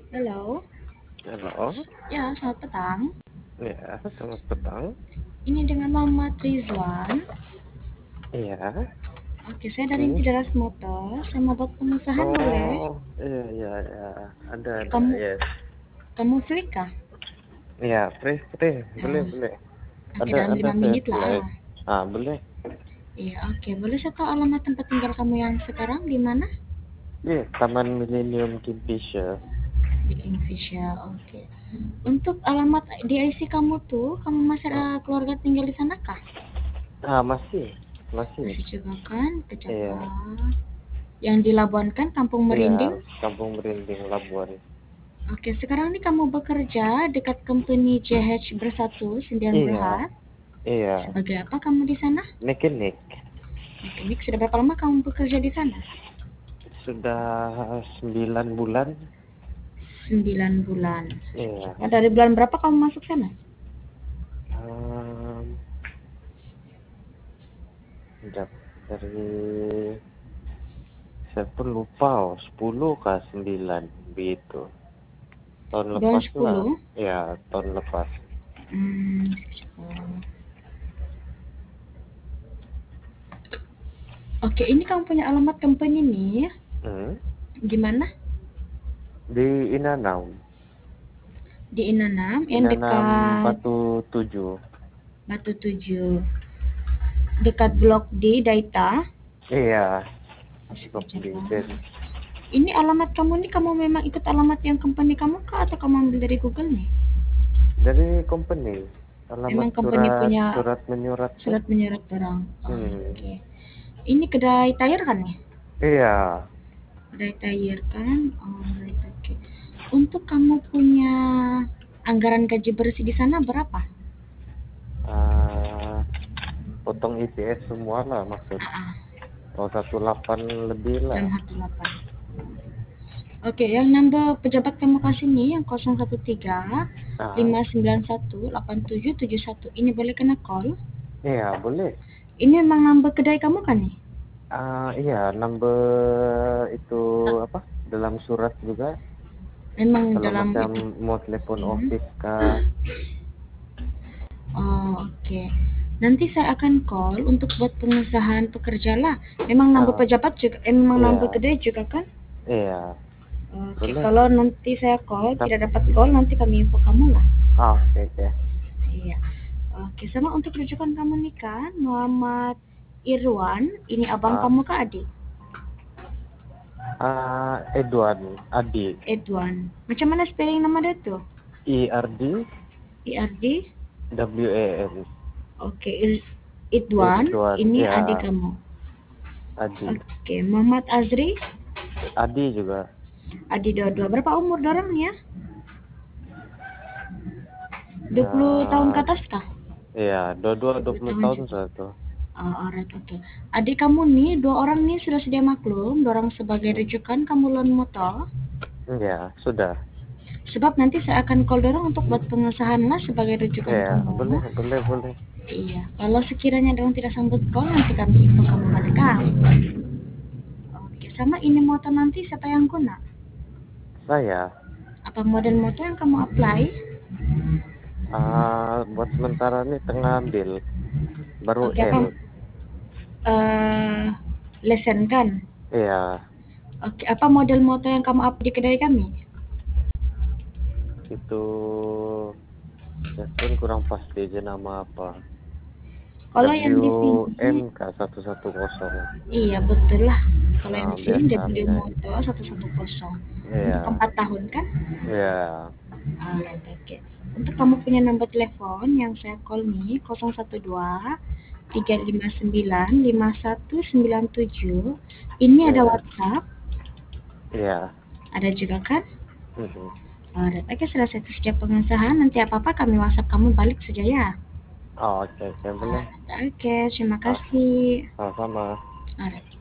Halo, Halo, ya selamat petang. ya, selamat petang. Ini dengan Muhammad Rizwan. Iya, Oke, saya dari ini. Cideras Motor. Saya mau buat pengusahaan boleh? Oh, iya, iya, iya. Ada, Kamu yes. kamu free kah? Iya, free, boleh, Oh, boleh. oke Ada, dalam ada 5 saya menit lah. slide. Ah, boleh. Iya, oke. Boleh saya tahu alamat tempat tinggal kamu yang sekarang di mana? Iya, Taman Millennium Kingfisher. Di Kingfisher. Oke. Untuk alamat di IC kamu tuh, kamu masih ada Ah, keluarga tinggal di sana kah? masih. Masih juga kan? Iya, Pejabat. Yang di Labuan kan, Kampung iya, Merinding? Kampung Merinding, Labuan. Oke, sekarang ini kamu bekerja dekat company JH Bersatu Sendirian Iya, Berhad. iya. Sebagai apa kamu di sana? Mekanik. Mekanik. Sudah berapa lama kamu bekerja di sana? Sudah 9 bulan. 9 bulan. Iya. Nah, dari bulan berapa kamu masuk sana? Um, dari saya pun lupa, 10 kah 9 begitu. Tahun Bulan lepas lah. 10. Ya, tahun lepas. Hmm. Oh. Oke, ini kamu punya alamat company nih. Hmm. Gimana? Di Inanam. Di Inanam, yang Inanam dekat Batu 7. Batu 7. Dekat Blok D, Daita. Iya, blok Sekejap di lah. Den. Ini alamat kamu nih, kamu memang ikut alamat yang company kamu kah atau kamu ambil dari Google nih? Dari company. Alamat Memang company surat punya surat menyurat tuh. surat menyurat orang. Hmm. Oke. Ini kedai tire kan nih? Iya. Kedai tire kan? Alright, oke. Untuk kamu punya anggaran gaji bersih di sana berapa? Ah, potong IPS semua lah maksud. Ah, Oh, 18 lebih lah. 618. Oke, yang number pejabat kamu kasih nih yang 013 Ah, 591 8771. Ini boleh kena call? iya boleh. Ini memang number kedai kamu kan nih? Iya, number itu apa? Dalam surat juga. Memang Kalau dalam macam itu. mau telepon Hmm. office kah? Oh, oke. Nanti saya akan call untuk buat pengesahan pekerja lah. Memang nambah Ah, pejabat juga, memang nambah iya, gede juga kan? iya, Oke, boleh. kalau nanti saya call, Tap. tidak dapat call, nanti kami info kamu lah. Oke, oke. Iya. Oke, sama untuk rujukan kamu nih kan, Muhammad Irwan, ini abang Ah, kamu kah adik? Edwan, Adi, Edwan. Macam mana spelling nama dia tuh? IRD, IRD? WAN, Oke, Idwan, Edwan, ini ya, adik kamu. Adi, Oke, Muhammad Azri, Adi juga. adik dua-dua. Berapa umur dorang ya? 20 tahun ke Ah, atas kah? iya, dua-dua 20 20 tahun tahun juga. satu. Alright, oke. Adik kamu nih, dua orang nih sudah sedia maklum, dorang sebagai Hmm. rujukan kamu loan motor. Ya, sudah. Sebab nanti saya akan call dorang untuk buat pengesahan lah sebagai rujukan Ya, kamu. boleh. Iya, kalau sekiranya dorang tidak sambut call, nanti kami info kamu balik kan. Hmm. Oke, sama ini motor nanti siapa yang guna? Saya, Apa model motor yang kamu apply? buat sementara ini tengah ambil baru Oke, apa L. lesen kan? Iya, Oke, apa model motor yang kamu up di kedai kami? itu saya pun kurang pasti aja nama apa. Kalau yang di sini, WMK 110. iya betul lah. Kalau yang Nah, di sini W biasanya. Motor 110. Untuk Iya, 4 tahun kan? iya. Alright, oke. Untuk kamu punya nomor telepon yang saya call nih 012 359 5197. Ini ada Iya, WhatsApp, iya. ada juga kan? Mhm. Alright, oke selesai setiap pengesahan. Nanti apa-apa kami WhatsApp kamu balik saja ya. Oh, oke, boleh. Oke, terima Ah, kasih. sama-sama. Alright.